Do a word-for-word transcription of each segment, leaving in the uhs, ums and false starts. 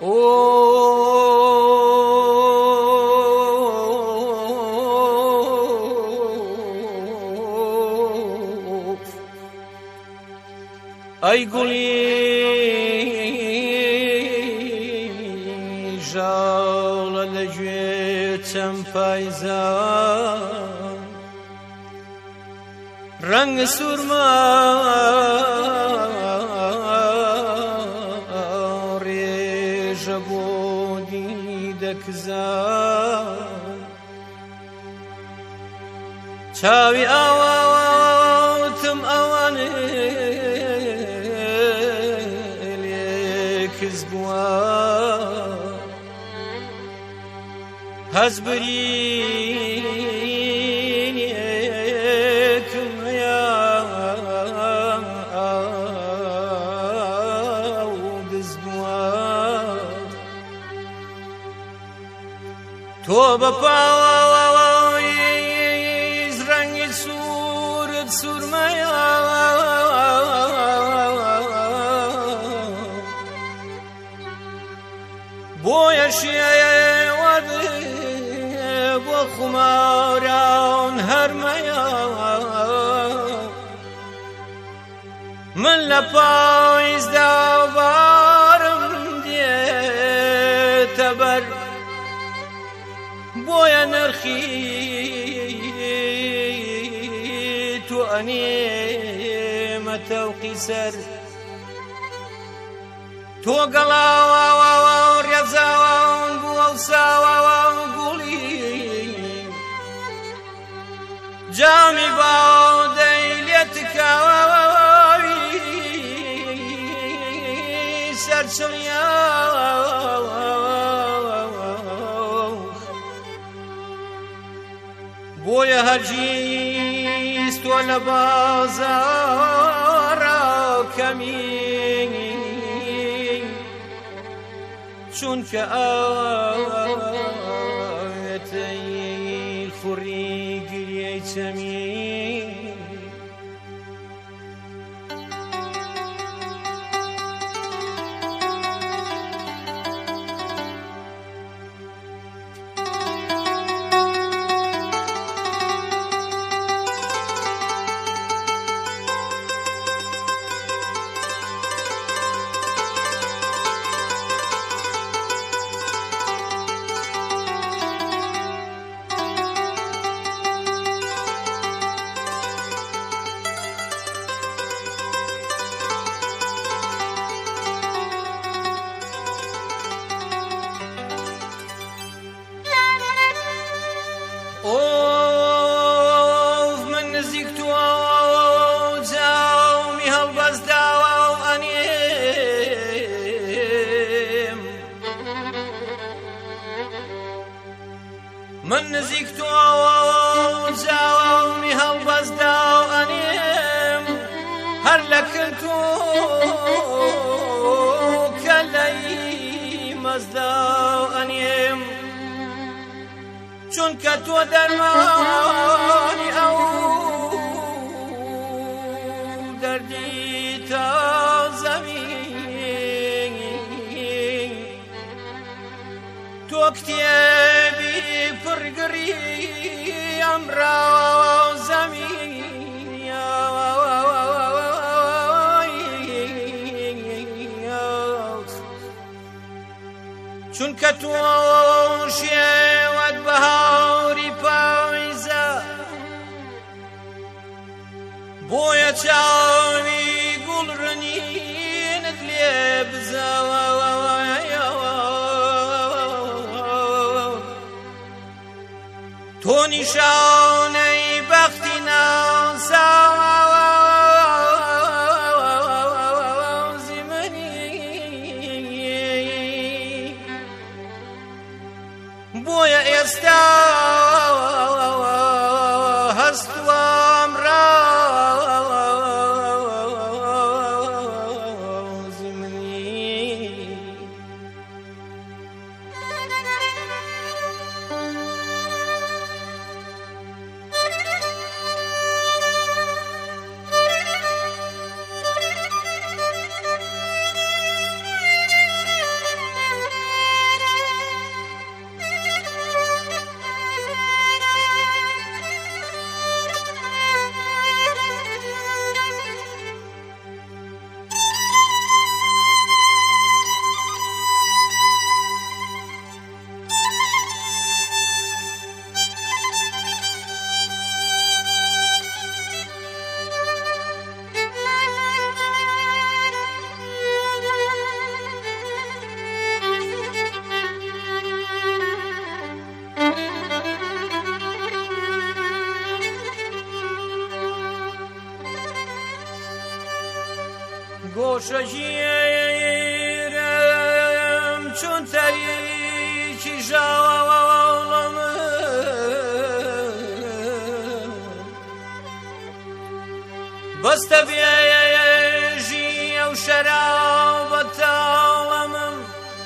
ای گلی جال لجویتم پایزان رنگ سرما ریج بودی دکزان چاوی آواتم آوانه هزبرينكم يا ودزبوا توبة باويز رنگ سورد سرمايا بويا شيء ودي بخماران هرمايا من لپایز داوارم دي تبر بويا نرخي تو اني متوقي سر تو قلاوا ورزاوا بوساوا وقولي جامي باودي ليتكاوي سرسليا بويا هرجيست ولا بازار كمين چونکه آیتی خوری گریه چمی اوف من نزیک تو جاومی هەڵبەست داوە و ئەنێم من نزیک تو جاومی هەڵبەست داوە و ئەنێم هەر لەکن تو کە لەی مەزدا و ئەنێم چونکە تۆ دەرمانی ئەو دەردی تازەمی تۆ کتێبی پڕگری ئەمڕۆ زەمی چونکە تۆ شێوەت بەهاوری پاییزە بۆیە چاوی گوڵڕنینت لێ بزەوە تۆ نیشانەی بەختی ناسازی منی بۆیە ئێستا هەستوام ڕازی منی خۆشەگیرم چون تەریکی ژاوەڵم بەستە بێژی ئەو شەراو بەتاڵەمم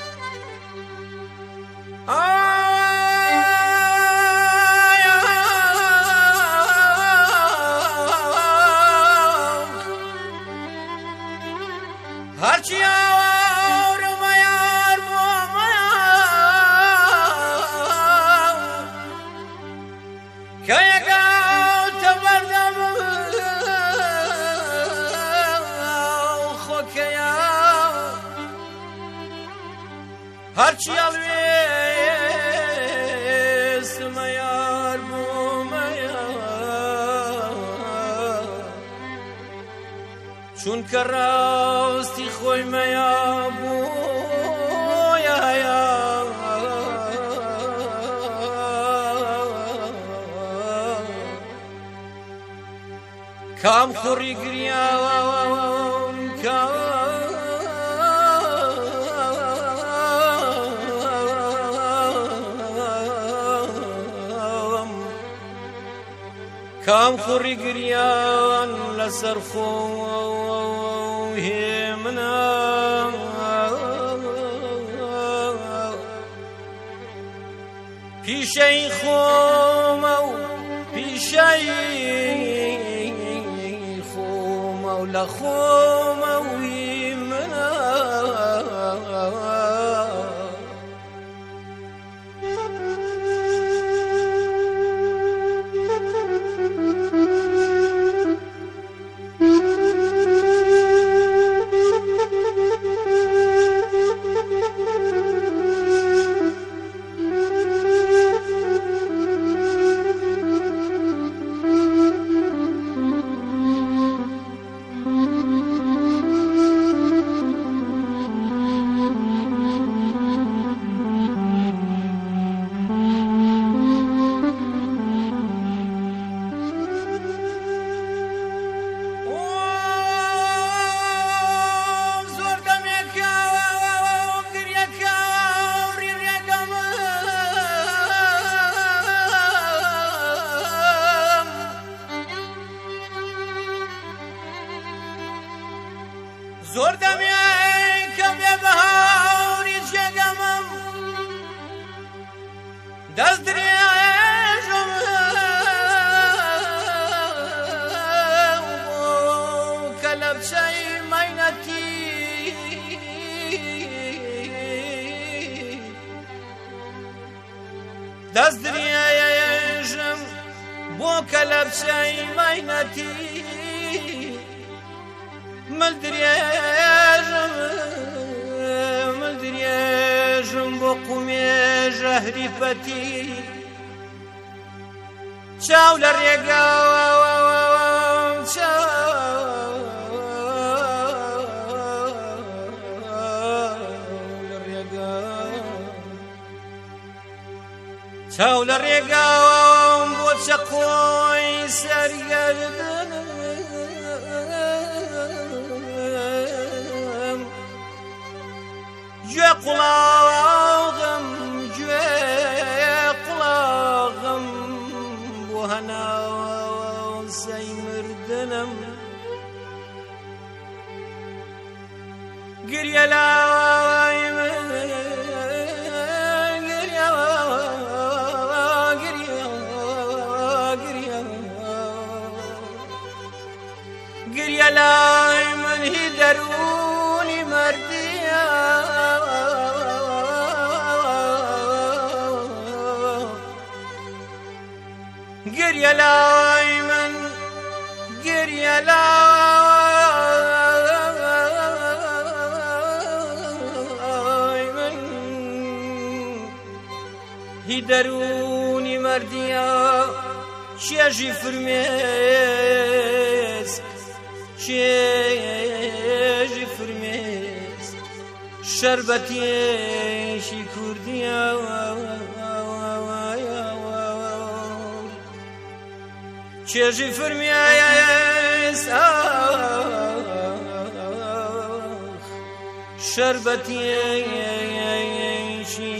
هەرچی ئاوڕمە یار بۆمە کە یەکەوتە بەردەم خۆکەیە هەرچی ئەڵوێستمە یار بۆمەیە چونکە ڕاستی خۆی مەیە بۆیایە کام خوڕی گریاوم کام کام خوڕی گریان لەسەر خۆ هێمنە پیشەی خۆمە و پیشەی خۆمە و لە خۆمە وی منە زۆر دەمێ کە بێ بەهاوری جێگەمم دەست درێژم بۆ کەلەپچەی مەینەتی دەست درێژم بۆ کەلەپچەی مەینەتی ملدرێژم ملدرێژم بۆ قومێژە هریپەتی چاو لە ڕێگاوم چاو لە ڕێگاوم چاو لە ڕێگاوم بۆ چەقۆی سەرگەردن گوێ قوڵاغم گوێ قوڵاغم بۆ هەناسەی مردنم گریە لای من گریە گریە گریە گریە لای من هی دەرونی مردیە گریە لای من گریە لای من هی دەرونی مردیە چێژی فرمێز چێژی فرمێز شەربەتێشی کوردیە چێژی فرمێز شربتیشی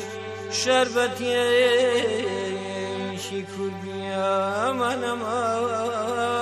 شربتیشی کردی امان امان